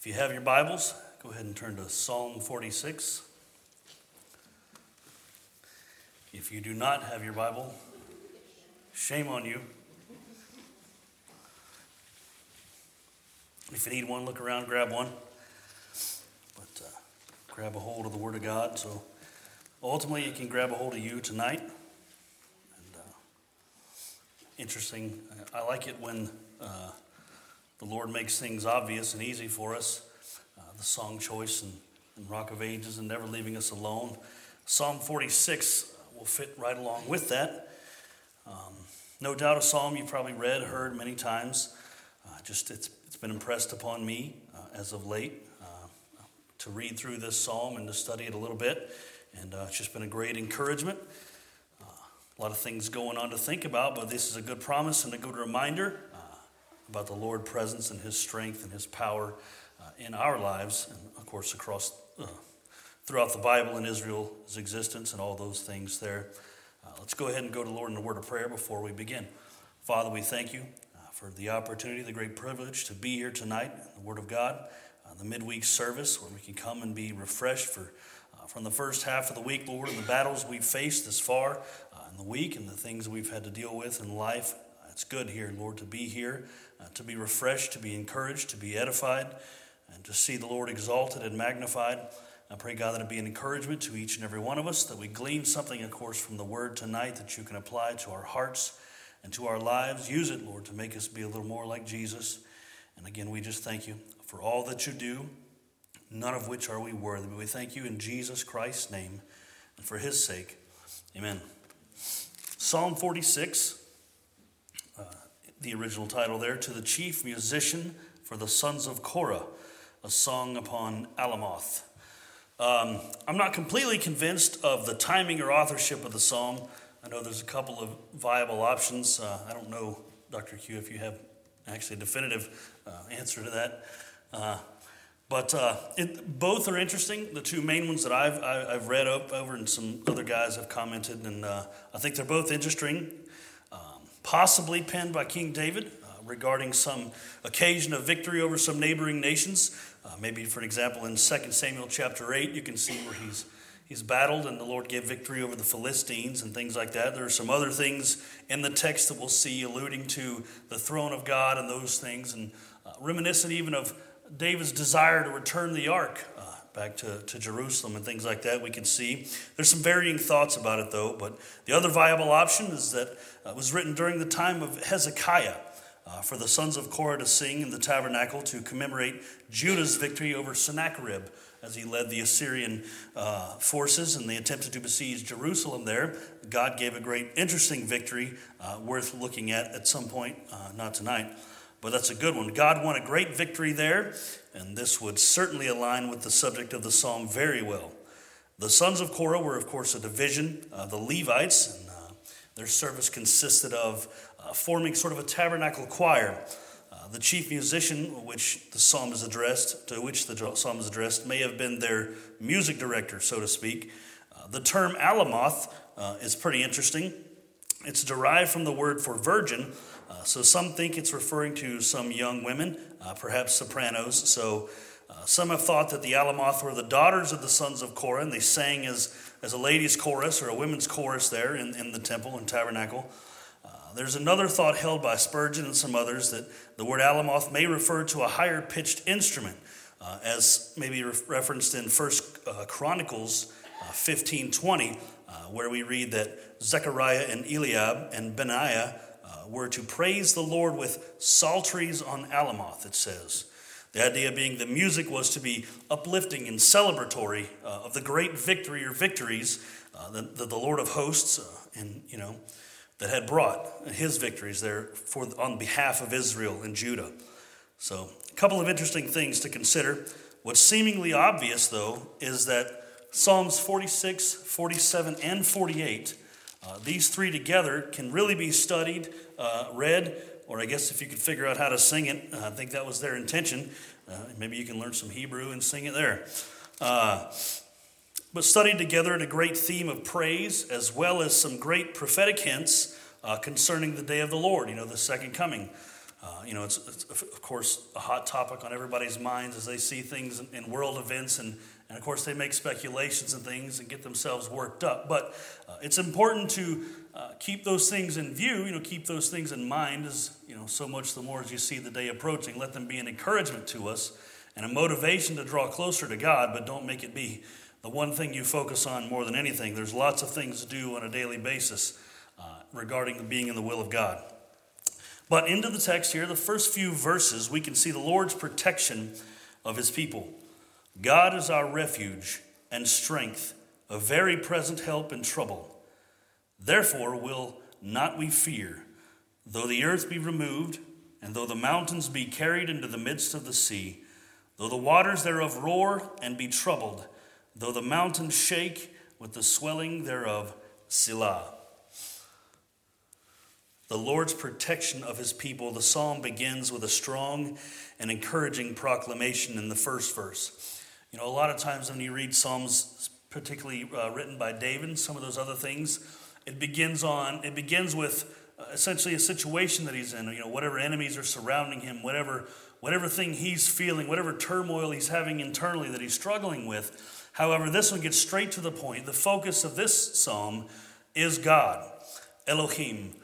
If you have your Bibles, go ahead and turn to Psalm 46. If you do not have your Bible, shame on you. If you need one, look around, grab one. But grab a hold of the Word of God. So ultimately, it can grab a hold of you tonight. And interesting, I like it when the Lord makes things obvious and easy for us. The song choice and Rock of Ages and Never Leaving Us Alone. Psalm 46 will fit right along with that. No doubt a psalm you've probably read, heard many times. It's been impressed upon me as of late to read through this psalm and to study it a little bit. And it's just been a great encouragement. A lot of things going on to think about, but this is a good promise and a good reminder about the Lord's presence and His strength and His power in our lives, and of course across throughout the Bible and Israel's existence and all those things there. Let's go ahead and go to the Lord in a word of prayer before we begin. Father, we thank you for the opportunity, the great privilege to be here tonight, the Word of God, the midweek service where we can come and be refreshed from the first half of the week, Lord, and the battles we've faced this far in the week and the things we've had to deal with in life. It's good here, Lord, to be here, to be refreshed, to be encouraged, to be edified, and to see the Lord exalted and magnified. I pray, God, that it be an encouragement to each and every one of us, that we glean something, of course, from the Word tonight that you can apply to our hearts and to our lives. Use it, Lord, to make us be a little more like Jesus. And again, we just thank you for all that you do, none of which are we worthy. But we thank you in Jesus Christ's name and for His sake. Amen. Psalm 46. The original title there, To the Chief Musician for the Sons of Korah, a song upon Alamoth. I'm not completely convinced of the timing or authorship of the psalm. I know there's a couple of viable options. I don't know, Dr. Q, if you have actually a definitive answer to that. But both are interesting. The two main ones that I've read over and some other guys have commented, and I think they're both interesting. Possibly penned by King David regarding some occasion of victory over some neighboring nations. Maybe, for example, in 2 Samuel chapter 8, you can see where he's battled and the Lord gave victory over the Philistines and things like that. There are some other things in the text that we'll see alluding to the throne of God and those things, and reminiscent even of David's desire to return the ark back to Jerusalem and things like that. We can see there's some varying thoughts about it, though. But the other viable option is that it was written during the time of Hezekiah for the sons of Korah to sing in the tabernacle to commemorate Judah's victory over Sennacherib as he led the Assyrian forces and they attempted to besiege Jerusalem there. God gave a great, interesting victory worth looking at some point, not tonight. But that's a good one. God won a great victory there, and this would certainly align with the subject of the psalm very well. The sons of Korah were, of course, a division of the Levites, and their service consisted of forming sort of a tabernacle choir. The chief musician, to which the psalm is addressed, may have been their music director, so to speak. The term Alamoth is pretty interesting. It's derived from the word for virgin. So some think it's referring to some young women, perhaps sopranos. So some have thought that the Alamoth were the daughters of the sons of Korah, and they sang as a ladies' chorus or a women's chorus there in the temple and tabernacle. There's another thought held by Spurgeon and some others that the word Alamoth may refer to a higher pitched instrument, as maybe referenced in 1 Chronicles 15:20, where we read that Zechariah and Eliab and Benaiah were to praise the Lord with psalteries on Alamoth, it says. The idea being the music was to be uplifting and celebratory of the great victory or victories that the Lord of hosts that had brought his victories there on behalf of Israel and Judah. So a couple of interesting things to consider. What's seemingly obvious, though, is that Psalms 46, 47, and 48, these three together can really be studied, read, or I guess if you could figure out how to sing it, I think that was their intention. Maybe you can learn some Hebrew and sing it there. But studied together in a great theme of praise, as well as some great prophetic hints concerning the day of the Lord, the second coming. It's of course a hot topic on everybody's minds as they see things in world events, and of course they make speculations and things and get themselves worked up. But it's important to keep those things in view, keep those things in mind, as so much the more as you see the day approaching. Let them be an encouragement to us and a motivation to draw closer to God, but don't make it be the one thing you focus on more than anything. There's lots of things to do on a daily basis regarding being in the will of God. But into the text here, the first few verses, we can see the Lord's protection of his people. God is our refuge and strength, a very present help in trouble. Therefore will not we fear, though the earth be removed, and though the mountains be carried into the midst of the sea, though the waters thereof roar and be troubled, though the mountains shake with the swelling thereof. Selah. The Lord's protection of his people. The psalm begins with a strong and encouraging proclamation in the first verse. A lot of times when you read psalms, particularly written by David and some of those other things, it begins with essentially a situation that he's in. Whatever enemies are surrounding him, whatever thing he's feeling, whatever turmoil he's having internally that he's struggling with. However, this one gets straight to the point. The focus of this psalm is God, Elohim.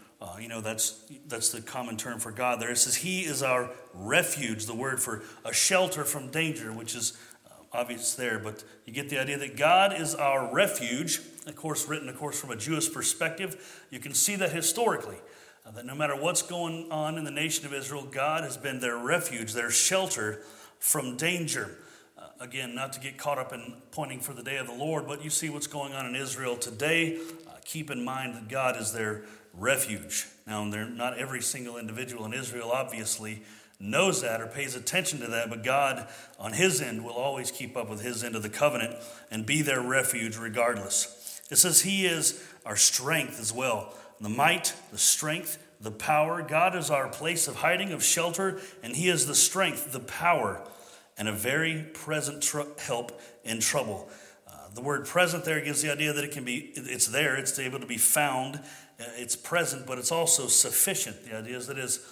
That's the common term for God there. It says he is our refuge, the word for a shelter from danger, which is obvious there. But you get the idea that God is our refuge, written from a Jewish perspective. You can see that historically, that no matter what's going on in the nation of Israel, God has been their refuge, their shelter from danger. Again, not to get caught up in pointing for the day of the Lord, but you see what's going on in Israel today. Keep in mind that God is their refuge. Now, not every single individual in Israel obviously knows that or pays attention to that, but God on his end will always keep up with his end of the covenant and be their refuge regardless. It says he is our strength as well. The might, the strength, the power. God is our place of hiding, of shelter, and he is the strength, the power, and a very present help in trouble. The word present there gives the idea that it's there, it's able to be found, it's present, but it's also sufficient. The idea is that it's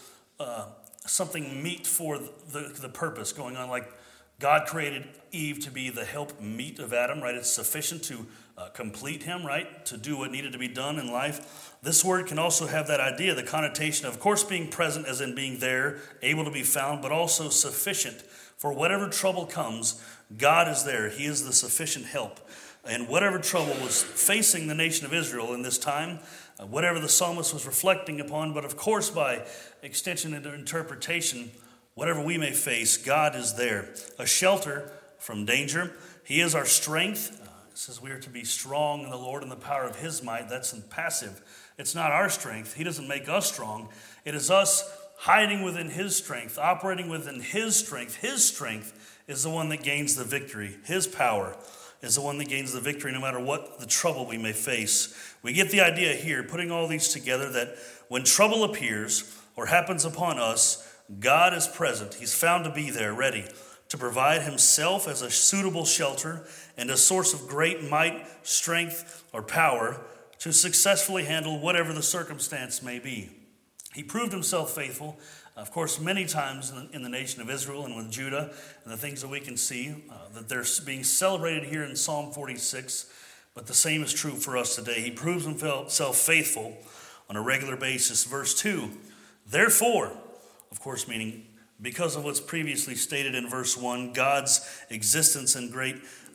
something meet for the purpose going on. Like God created Eve to be the help meet of Adam, right? It's sufficient to complete him, right? To do what needed to be done in life. This word can also have that idea, the connotation of course, being present as in being there, able to be found, but also sufficient. For whatever trouble comes, God is there. He is the sufficient help. And whatever trouble was facing the nation of Israel in this time, whatever the psalmist was reflecting upon, but of course by extension and interpretation, whatever we may face, God is there. A shelter from danger. He is our strength. It says we are to be strong in the Lord and the power of his might. That's in passive. It's not our strength. He doesn't make us strong. It is us hiding within his strength, operating within his strength. His strength is the one that gains the victory. His power is the one that gains the victory no matter what the trouble we may face. We get the idea here, putting all these together, that when trouble appears or happens upon us, God is present. He's found to be there, ready to provide himself as a suitable shelter and a source of great might, strength, or power to successfully handle whatever the circumstance may be. He proved himself faithful, of course, many times in the nation of Israel and with Judah, and the things that we can see that they're being celebrated here in Psalm 46, but the same is true for us today. He proves himself faithful on a regular basis. Verse 2, therefore, of course, meaning because of what's previously stated in verse 1, God's existence and great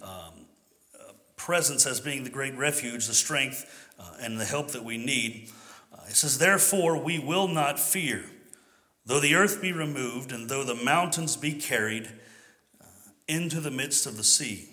presence as being the great refuge, the strength, and the help that we need. It says, therefore, we will not fear, though the earth be removed, and though the mountains be carried into the midst of the sea.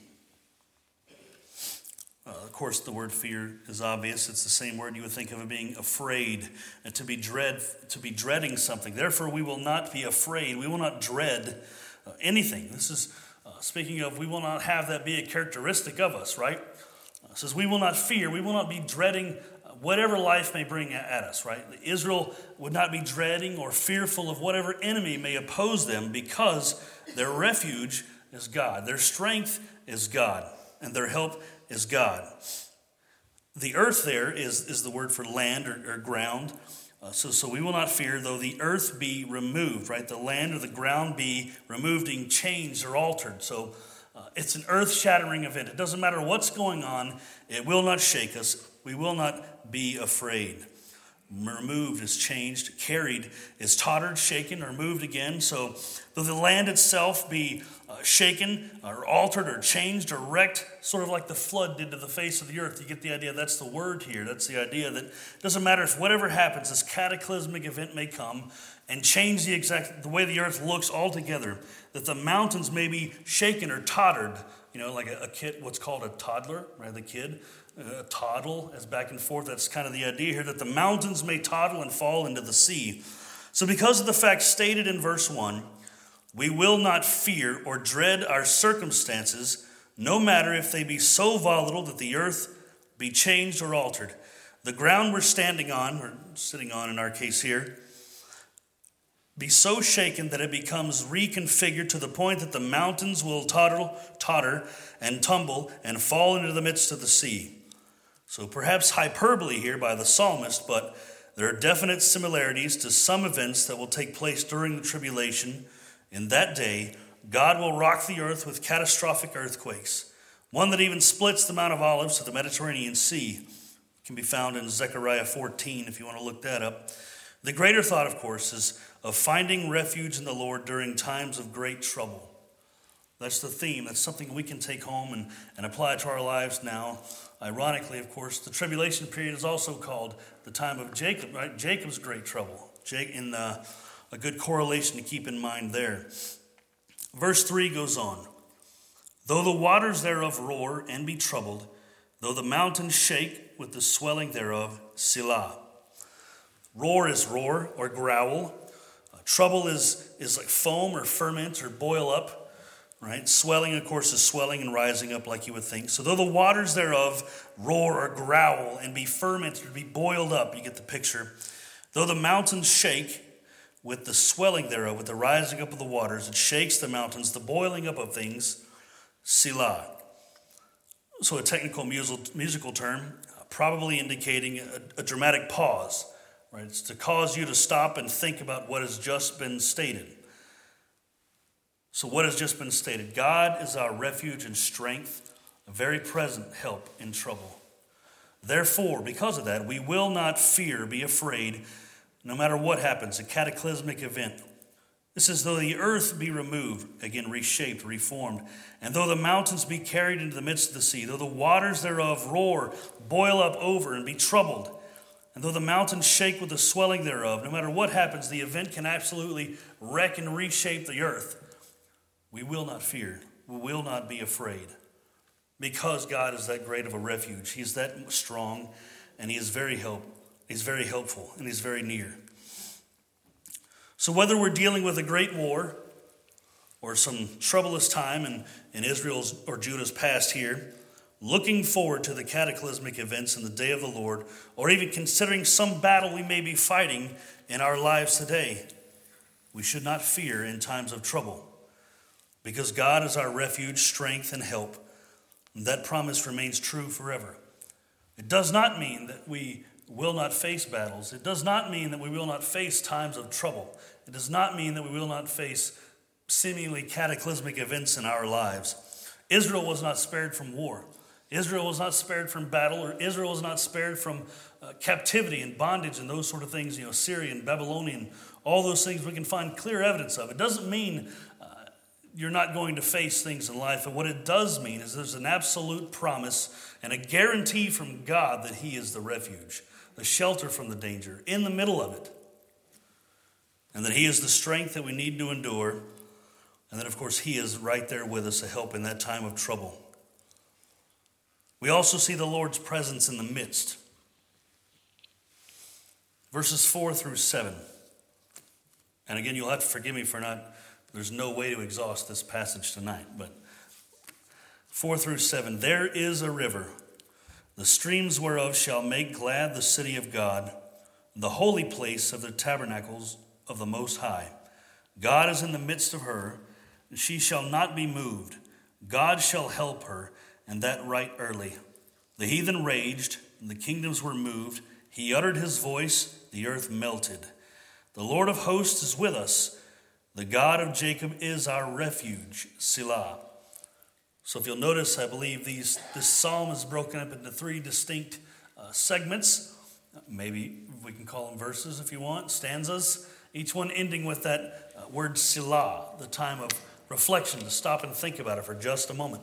Of course, the word fear is obvious. It's the same word you would think of as being afraid, and to be dreading something. Therefore, we will not be afraid. We will not dread anything. This is speaking of, we will not have that be a characteristic of us, right? It says we will not fear. We will not be dreading whatever life may bring at us, right? Israel would not be dreading or fearful of whatever enemy may oppose them because their refuge is God. Their strength is God, and their help is God. The earth there is the word for land or ground. So we will not fear, though the earth be removed, right? The land or the ground be removed and changed or altered. So it's an earth-shattering event. It doesn't matter what's going on. It will not shake us. We will not be afraid. Removed is changed. Carried is tottered, shaken, or moved again. So though the land itself be shaken or altered or changed or wrecked, sort of like the flood did to the face of the earth. You get the idea. That's the word here. That's the idea that it doesn't matter if whatever happens, this cataclysmic event may come and change the way the earth looks altogether, that the mountains may be shaken or tottered, like a kid, what's called a toddler, right? The kid, toddle, as back and forth. That's kind of the idea here, that the mountains may toddle and fall into the sea. So because of the fact stated in verse 1, we will not fear or dread our circumstances, no matter if they be so volatile that the earth be changed or altered. The ground we're standing on, or sitting on in our case here, be so shaken that it becomes reconfigured to the point that the mountains will totter and tumble and fall into the midst of the sea. So perhaps hyperbole here by the psalmist, but there are definite similarities to some events that will take place during the tribulation. In that day, God will rock the earth with catastrophic earthquakes, one that even splits the Mount of Olives to the Mediterranean Sea. It can be found in Zechariah 14 if you want to look that up. The greater thought, of course, is of finding refuge in the Lord during times of great trouble. That's the theme. That's something we can take home and apply to our lives now. Ironically, of course, the tribulation period is also called the time of Jacob, right? Jacob's great trouble. A good correlation to keep in mind there. Verse 3 goes on. Though the waters thereof roar and be troubled, though the mountains shake with the swelling thereof, Selah. Roar is roar or growl. Trouble is like foam or ferment or boil up, right? Swelling, of course, is swelling and rising up like you would think. So though the waters thereof roar or growl and be fermented or be boiled up, you get the picture. Though the mountains shake with the swelling thereof, with the rising up of the waters, it shakes the mountains, the boiling up of things, Selah. So a technical musical term, probably indicating a dramatic pause. Right, it's to cause you to stop and think about what has just been stated. So what has just been stated? God is our refuge and strength, a very present help in trouble. Therefore, because of that, we will not fear, be afraid, no matter what happens, a cataclysmic event. This is though the earth be removed, again reshaped, reformed, and though the mountains be carried into the midst of the sea, though the waters thereof roar, boil up over, and be troubled, and though the mountains shake with the swelling thereof, no matter what happens, the event can absolutely wreck and reshape the earth. We will not fear. We will not be afraid. Because God is that great of a refuge. He's that strong, and He's very helpful, and He's very near. So whether we're dealing with a great war or some troublous time in Israel's or Judah's past here, looking forward to the cataclysmic events in the day of the Lord, or even considering some battle we may be fighting in our lives today, we should not fear in times of trouble, because God is our refuge, strength, and help. And that promise remains true forever. It does not mean that we will not face battles. It does not mean that we will not face times of trouble. It does not mean that we will not face seemingly cataclysmic events in our lives. Israel was not spared from war. Israel was not spared from battle, or Israel was not spared from captivity and bondage and those sort of things, Syrian, Babylonian, all those things we can find clear evidence of. It doesn't mean you're not going to face things in life, but what it does mean is there's an absolute promise and a guarantee from God that He is the refuge, the shelter from the danger, in the middle of it, and that He is the strength that we need to endure, and that, of course, He is right there with us to help in that time of trouble. We also see the Lord's presence in the midst. Verses 4 through 7. And again, you'll have to forgive me for there's no way to exhaust this passage tonight, but 4 through 7. There is a river, the streams whereof shall make glad the city of God, the holy place of the tabernacles of the Most High. God is in the midst of her, and she shall not be moved. God shall help her, and that right early. The heathen raged, and the kingdoms were moved. He uttered his voice, the earth melted. The Lord of hosts is with us. The God of Jacob is our refuge. Selah. So if you'll notice, I believe this psalm is broken up into three distinct segments. Maybe we can call them verses if you want, stanzas. Each one ending with that word Selah, the time of reflection, to stop and think about it for just a moment.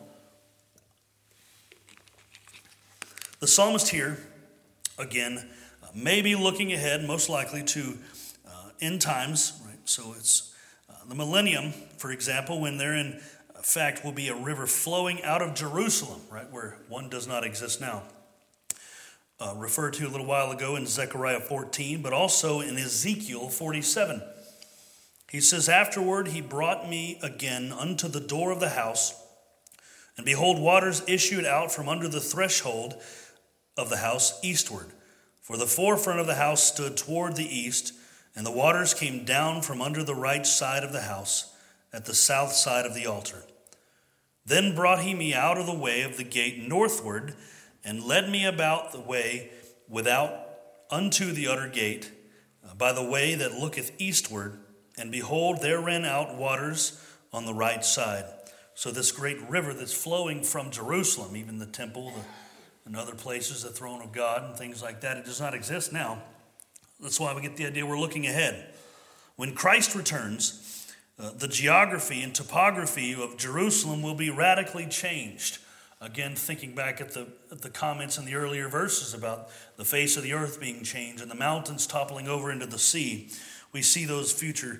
The psalmist here, again, maybe looking ahead, most likely to end times, right? So it's the millennium, for example, when there in fact will be a river flowing out of Jerusalem, right, where one does not exist now. Referred to a little while ago in Zechariah 14, but also in Ezekiel 47. He says, "Afterward he brought me again unto the door of the house, and behold, waters issued out from under the threshold of the house eastward. For the forefront of the house stood toward the east, and the waters came down from under the right side of the house, at the south side of the altar. Then brought he me out of the way of the gate northward, and led me about the way without unto the utter gate, by the way that looketh eastward, and behold, there ran out waters on the right side." So this great river that's flowing from Jerusalem, even the temple, and other places, the throne of God and things like that, it does not exist now. That's why we get the idea we're looking ahead. When Christ returns, the geography and topography of Jerusalem will be radically changed. Again, thinking back at the comments in the earlier verses about the face of the earth being changed and the mountains toppling over into the sea, we see those future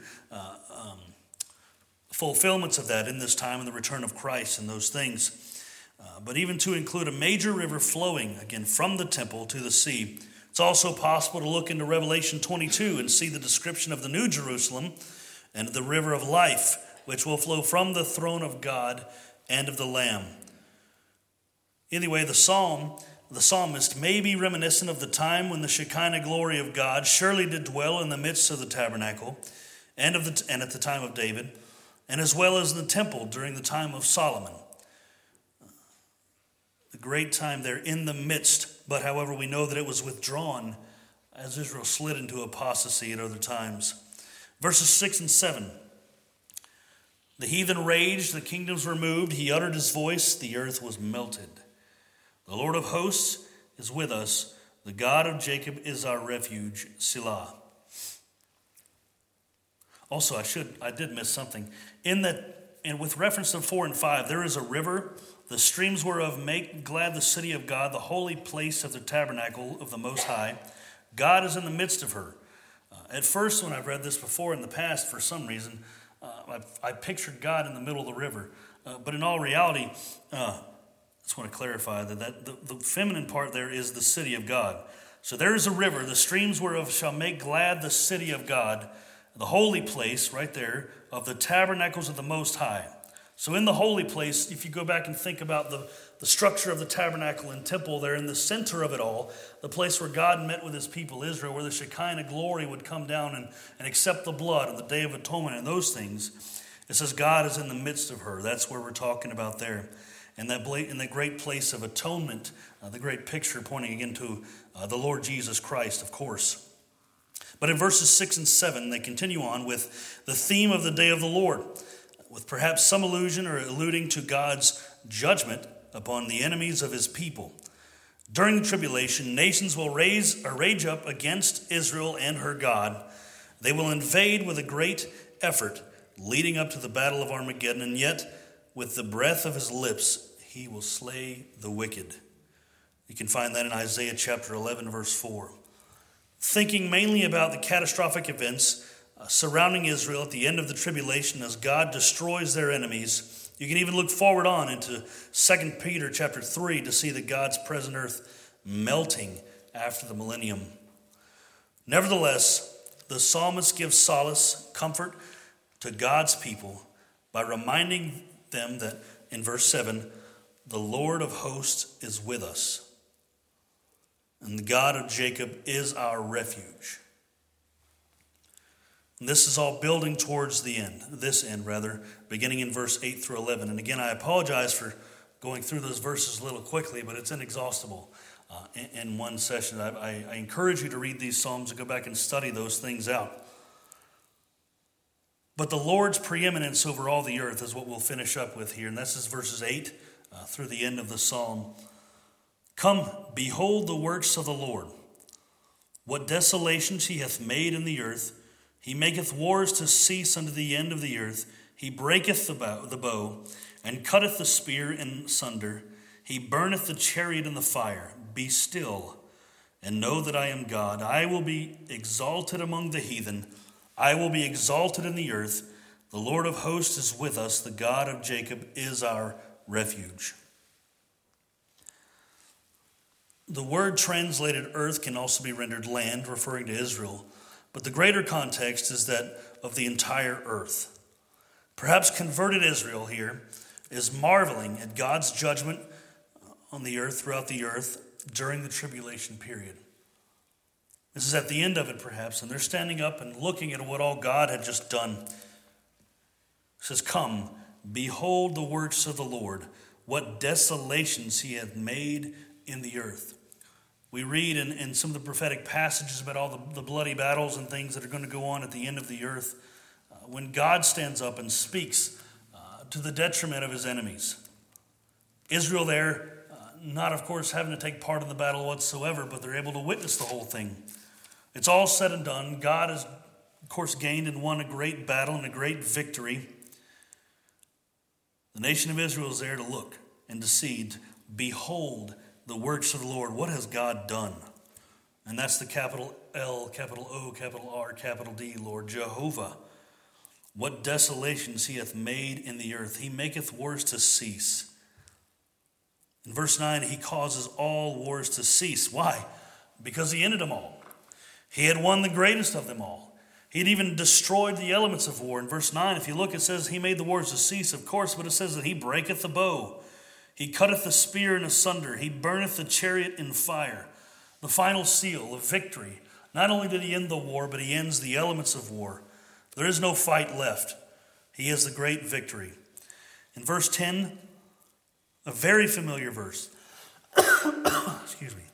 fulfillments of that in this time and the return of Christ and those things. But even to include a major river flowing, again, from the temple to the sea, it's also possible to look into Revelation 22 and see the description of the New Jerusalem and the river of life, which will flow from the throne of God and of the Lamb. Anyway, the psalmist may be reminiscent of the time when the Shekinah glory of God surely did dwell in the midst of the tabernacle and at the time of David, and as well as the temple during the time of Solomon. The great time there in the midst, but however we know that it was withdrawn as Israel slid into apostasy at other times. Verses 6 and 7. "The heathen raged, the kingdoms were moved, he uttered his voice, the earth was melted. The Lord of hosts is with us, the God of Jacob is our refuge, Selah." Also, I did miss something. And with reference to 4 and 5, there is a river, the streams whereof make glad the city of God, the holy place of the tabernacle of the Most High. God is in the midst of her. At first, when I've read this before in the past, for some reason, I pictured God in the middle of the river. But in all reality, I just want to clarify that the feminine part there is the city of God. So there is a river, the streams whereof shall make glad the city of God, the holy place right there of the tabernacles of the Most High. So in the holy place, if you go back and think about the structure of the tabernacle and temple there in the center of it all, the place where God met with his people Israel, where the Shekinah glory would come down and accept the blood on the Day of Atonement and those things, it says God is in the midst of her. That's where we're talking about there. And in the great place of atonement, the great picture pointing again to the Lord Jesus Christ, of course. But in verses 6 and 7, they continue on with the theme of the day of the Lord, with perhaps some allusion or alluding to God's judgment upon the enemies of his people. During the tribulation, nations will rage up against Israel and her God. They will invade with a great effort, leading up to the battle of Armageddon, and yet with the breath of his lips, he will slay the wicked. You can find that in Isaiah chapter 11, verse 4. Thinking mainly about the catastrophic events surrounding Israel at the end of the tribulation as God destroys their enemies, you can even look forward on into 2 Peter chapter 3 to see that God's present earth melting after the millennium. Nevertheless, the psalmist gives solace, comfort to God's people by reminding them that in verse 7, the Lord of hosts is with us, and the God of Jacob is our refuge. And this is all building towards this end, beginning in verse 8 through 11. And again, I apologize for going through those verses a little quickly, but it's inexhaustible. in one session. I encourage you to read these Psalms and go back and study those things out. But the Lord's preeminence over all the earth is what we'll finish up with here. And this is verses 8 through the end of the psalm. Come, behold the works of the Lord. What desolations he hath made in the earth. He maketh wars to cease unto the end of the earth. He breaketh the bow, and cutteth the spear in sunder. He burneth the chariot in the fire. Be still, and know that I am God. I will be exalted among the heathen. I will be exalted in the earth. The Lord of hosts is with us. The God of Jacob is our refuge. The word translated earth can also be rendered land, referring to Israel. But the greater context is that of the entire earth. Perhaps converted Israel here is marveling at God's judgment on the earth, throughout the earth, during the tribulation period. This is at the end of it, perhaps, and they're standing up and looking at what all God had just done. It says, come, behold the works of the Lord, what desolations he hath made in the earth. We read in some of the prophetic passages about all the bloody battles and things that are going to go on at the end of the earth. When God stands up and speaks to the detriment of his enemies. Israel there, not of course having to take part in the battle whatsoever, but they're able to witness the whole thing. It's all said and done. God has, of course, gained and won a great battle and a great victory. The nation of Israel is there to look and to see, to behold the works of the Lord. What has God done? And that's the capital L, capital O, capital R, capital D, Lord Jehovah. What desolations he hath made in the earth. He maketh wars to cease. In verse 9, he causes all wars to cease. Why? Because he ended them all. He had won the greatest of them all. He had even destroyed the elements of war. In verse 9, if you look, it says he made the wars to cease, of course, but it says that he breaketh the bow. He cutteth the spear in asunder. He burneth the chariot in fire. The final seal of victory. Not only did he end the war, but he ends the elements of war. There is no fight left. He is the great victory. In verse 10, a very familiar verse. Excuse me.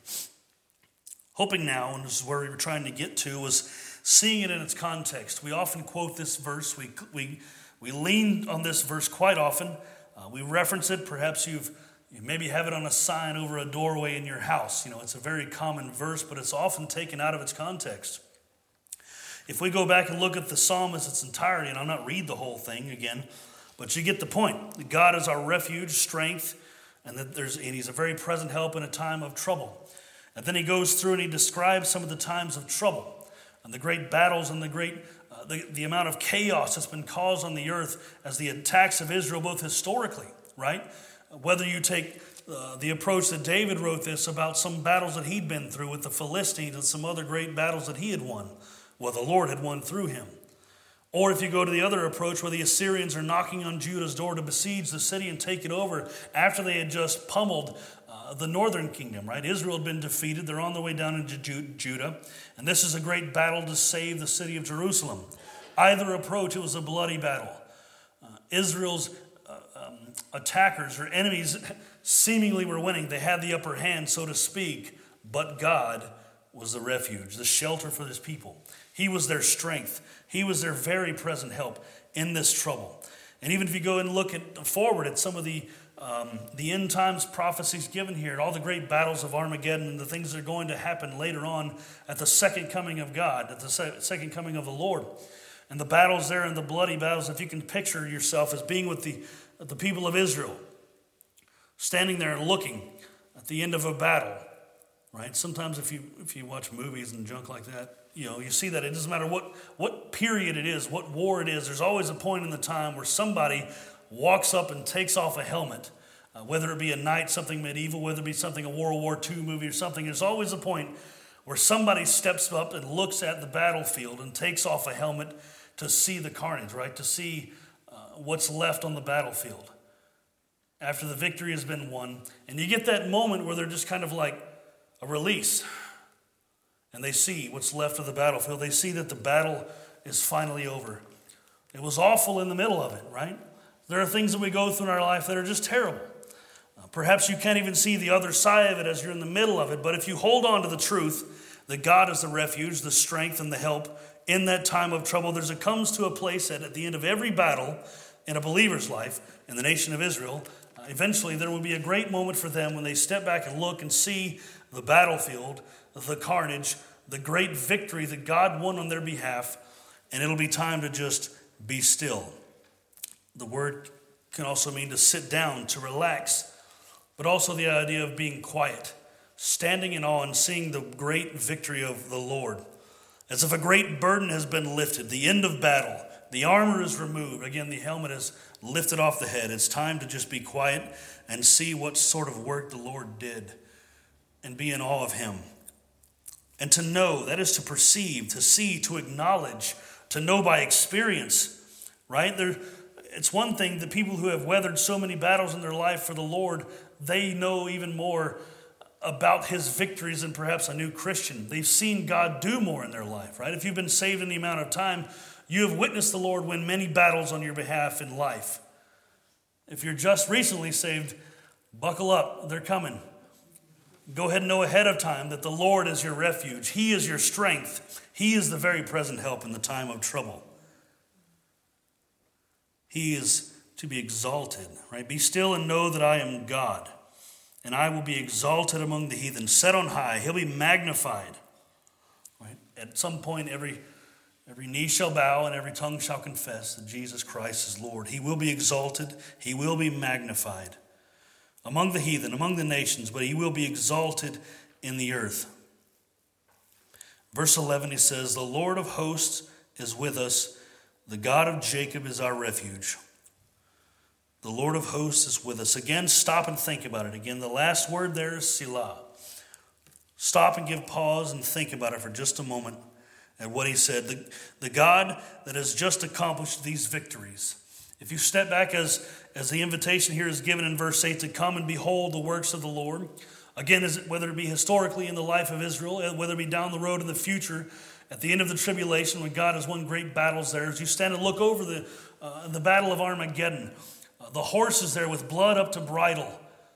Hoping now, and this is where we were trying to get to, was seeing it in its context. We often quote this verse. We lean on this verse quite often. We reference it. Perhaps you maybe have it on a sign over a doorway in your house. It's a very common verse, but it's often taken out of its context. If we go back and look at the psalm as its entirety, and I'll not read the whole thing again, but you get the point. That God is our refuge, strength, and he's a very present help in a time of trouble. And then he goes through and he describes some of the times of trouble and the great battles and the amount of chaos that's been caused on the earth as the attacks of Israel, both historically, right? Whether you take the approach that David wrote this about some battles that he'd been through with the Philistines and some other great battles that he had won, the Lord had won through him. Or if you go to the other approach where the Assyrians are knocking on Judah's door to besiege the city and take it over after they had just pummeled the northern kingdom, right? Israel had been defeated. They're on their way down into Judah. And this is a great battle to save the city of Jerusalem. Either approach, it was a bloody battle. Israel's attackers or enemies seemingly were winning. They had the upper hand, so to speak. But God was the refuge, the shelter for his people. He was their strength. He was their very present help in this trouble. And even if you go and look forward at some of the end times prophecies given here, all the great battles of Armageddon and the things that are going to happen later on at the second coming of God, at the second coming of the Lord. And the battles there and the bloody battles, if you can picture yourself as being with the people of Israel, standing there and looking at the end of a battle, right? Sometimes if you watch movies and junk like that, you see that it doesn't matter what period it is, what war it is, there's always a point in the time where somebody walks up and takes off a helmet, whether it be a knight, something medieval, whether it be something, a World War II movie or something. There's always a point where somebody steps up and looks at the battlefield and takes off a helmet to see the carnage, right? To see what's left on the battlefield after the victory has been won. And you get that moment where they're just kind of like a release. And they see what's left of the battlefield. They see that the battle is finally over. It was awful in the middle of it, right? There are things that we go through in our life that are just terrible. Perhaps you can't even see the other side of it as you're in the middle of it, but if you hold on to the truth that God is the refuge, the strength, and the help in that time of trouble, there comes to a place that at the end of every battle in a believer's life, in the nation of Israel, eventually there will be a great moment for them when they step back and look and see the battlefield, the carnage, the great victory that God won on their behalf, and it'll be time to just be still. The word can also mean to sit down, to relax, but also the idea of being quiet, standing in awe and seeing the great victory of the Lord. As if a great burden has been lifted, the end of battle, the armor is removed. Again, the helmet is lifted off the head. It's time to just be quiet and see what sort of work the Lord did and be in awe of him. And to know, that is to perceive, to see, to acknowledge, to know by experience, right? It's one thing, the people who have weathered so many battles in their life for the Lord, they know even more about his victories than perhaps a new Christian. They've seen God do more in their life, right? If you've been saved any amount of time, you have witnessed the Lord win many battles on your behalf in life. If you're just recently saved, buckle up, they're coming. Go ahead and know ahead of time that the Lord is your refuge. He is your strength. He is the very present help in the time of trouble. He is to be exalted, right? Be still and know that I am God, and I will be exalted among the heathen, set on high. He'll be magnified, right? At some point, every knee shall bow and every tongue shall confess that Jesus Christ is Lord. He will be exalted. He will be magnified among the heathen, among the nations, but he will be exalted in the earth. Verse 11, he says, the Lord of hosts is with us. The God of Jacob is our refuge. The Lord of hosts is with us. Again, stop and think about it. Again, the last word there is Selah. Stop and give pause and think about it for just a moment at what he said. The God that has just accomplished these victories. If you step back as the invitation here is given in verse 8 to come and behold the works of the Lord. Again, whether it be historically in the life of Israel, whether it be down the road in the future, at the end of the tribulation when God has won great battles there, as you stand and look over the battle of Armageddon, the horses there with blood up to bridle.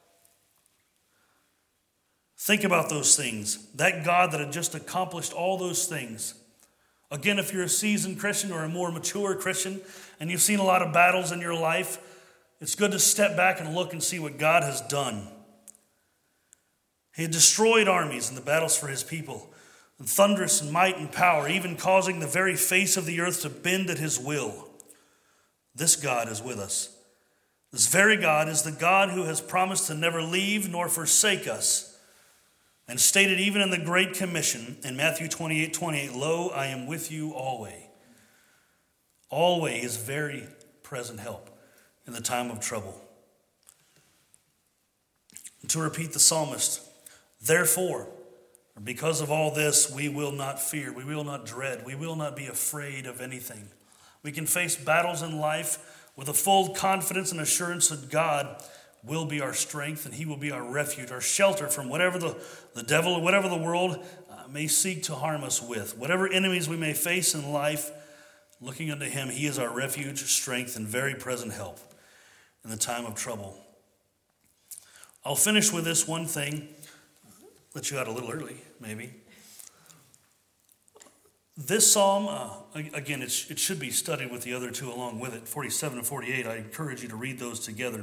Think about those things. That God that had just accomplished all those things. Again, if you're a seasoned Christian or a more mature Christian and you've seen a lot of battles in your life, it's good to step back and look and see what God has done. He had destroyed armies in the battles for his people, and thunderous in might and power, even causing the very face of the earth to bend at his will. This God is with us. This very God is the God who has promised to never leave nor forsake us, and stated even in the Great Commission in Matthew 28:28, lo, I am with you always. Always is very present help in the time of trouble. And to repeat the psalmist, therefore, because of all this, we will not fear, we will not dread, we will not be afraid of anything. We can face battles in life with a full confidence and assurance that God will be our strength and he will be our refuge, our shelter from whatever the devil or whatever the world may seek to harm us with. Whatever enemies we may face in life, looking unto him, he is our refuge, strength, and very present help in the time of trouble. I'll finish with this one thing. Let you out a little early, maybe. This psalm, again, it should be studied with the other two along with it, 47 and 48. I encourage you to read those together.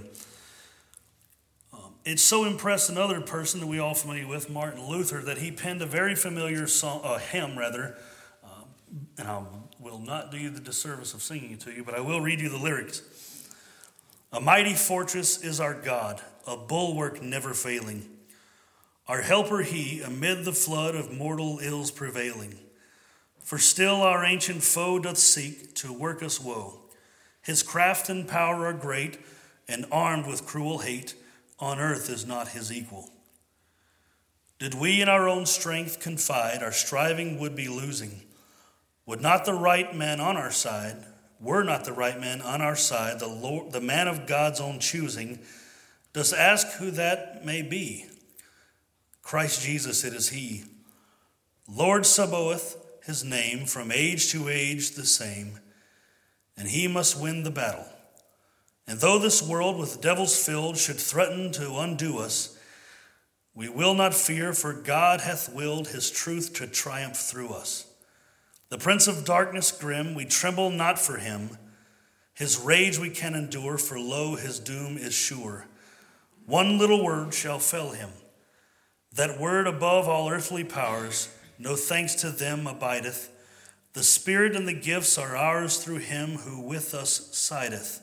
It so impressed another person that we all familiar with, Martin Luther, that he penned a very familiar hymn, and I will not do you the disservice of singing it to you, but I will read you the lyrics. A mighty fortress is our God, a bulwark never failing. Our helper he, amid the flood of mortal ills prevailing. For still our ancient foe doth seek to work us woe. His craft and power are great, and armed with cruel hate, on earth is not his equal. Did we in our own strength confide, our striving would be losing. Would not the right man on our side, were not the right man on our side, the Lord, the man of God's own choosing, dost ask who that may be? Christ Jesus it is he. Lord Sabaoth, his name, from age to age the same, and he must win the battle, And though this world with devils filled should threaten to undo us, we will not fear, for God hath willed his truth to triumph through us. The prince of darkness grim, we tremble not for him. His rage we can endure, for lo, his doom is sure. One little word shall fell him. That word above all earthly powers, no thanks to them abideth. The Spirit and the gifts are ours through him who with us sideth.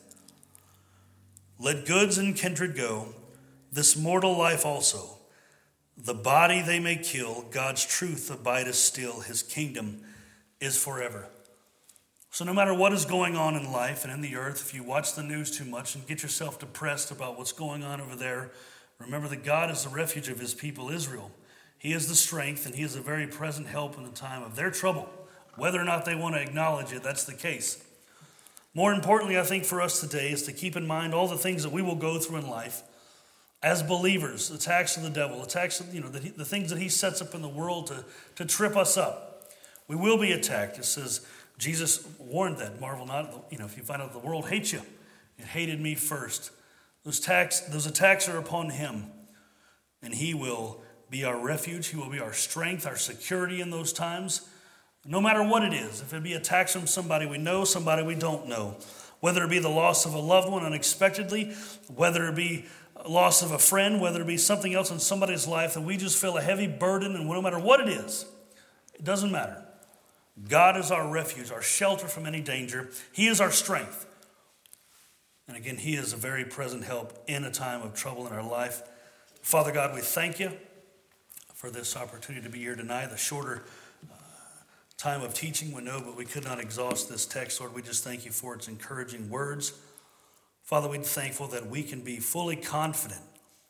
Let goods and kindred go, this mortal life also. The body they may kill, God's truth abideth still. His kingdom is forever. So no matter what is going on in life and in the earth, if you watch the news too much and get yourself depressed about what's going on over there, remember that God is the refuge of his people Israel. He is the strength, and he is a very present help in the time of their trouble. Whether or not they want to acknowledge it, that's the case. More importantly, I think for us today is to keep in mind all the things that we will go through in life as believers, attacks of the devil, attacks of, the things that he sets up in the world to trip us up. We will be attacked. It says, Jesus warned that, marvel not, if you find out the world hates you, it hated me first. Those attacks are upon him, and he will be our refuge. He will be our strength, our security in those times. No matter what it is, if it be attacks from somebody we know, somebody we don't know, whether it be the loss of a loved one unexpectedly, whether it be a loss of a friend, whether it be something else in somebody's life that we just feel a heavy burden, and no matter what it is, it doesn't matter. God is our refuge, our shelter from any danger. He is our strength. And again, he is a very present help in a time of trouble in our life. Father God, we thank you for this opportunity to be here tonight. The shorter time of teaching, we know, but we could not exhaust this text. Lord, we just thank you for its encouraging words. Father, we're thankful that we can be fully confident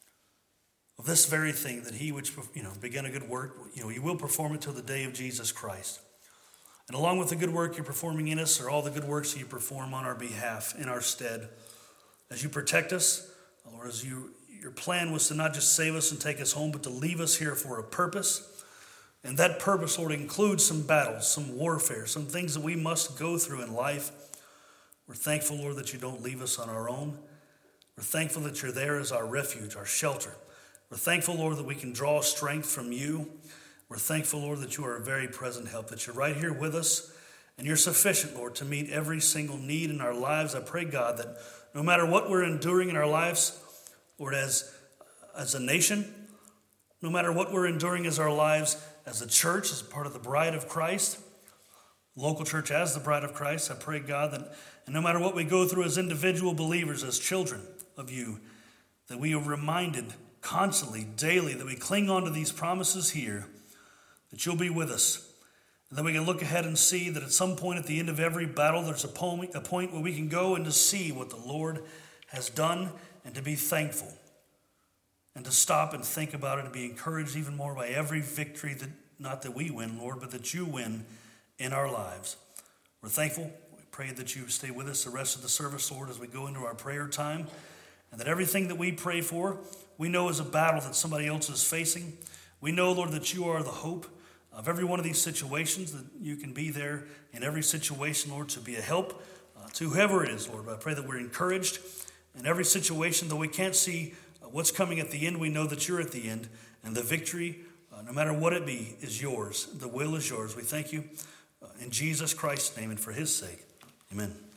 of this very thing, that he which began a good work, you will perform it till the day of Jesus Christ. And along with the good work you're performing in us are all the good works that you perform on our behalf, in our stead. As you protect us, Lord, as your plan was to not just save us and take us home, but to leave us here for a purpose. And that purpose, Lord, includes some battles, some warfare, some things that we must go through in life. We're thankful, Lord, that you don't leave us on our own. We're thankful that you're there as our refuge, our shelter. We're thankful, Lord, that we can draw strength from you. We're thankful, Lord, that you are a very present help, that you're right here with us, and you're sufficient, Lord, to meet every single need in our lives. I pray, God, that no matter what we're enduring in our lives, Lord, as a nation, no matter what we're enduring as our lives, as a church, as part of the bride of Christ, local church as the bride of Christ, I pray, God, that and no matter what we go through as individual believers, as children of you, that we are reminded constantly, daily, that we cling on to these promises here, that you'll be with us, and that we can look ahead and see that at some point at the end of every battle, there's a point where we can go and to see what the Lord has done and to be thankful. And to stop and think about it and be encouraged even more by every victory, that not that we win, Lord, but that you win in our lives. We're thankful. We pray that you stay with us the rest of the service, Lord, as we go into our prayer time. And that everything that we pray for, we know is a battle that somebody else is facing. We know, Lord, that you are the hope of every one of these situations, that you can be there in every situation, Lord, to be a help to whoever it is, Lord. But I pray that we're encouraged in every situation, though we can't see what's coming at the end, we know that you're at the end, and the victory, no matter what it be, is yours. The will is yours. We thank you in Jesus Christ's name and for his sake. Amen.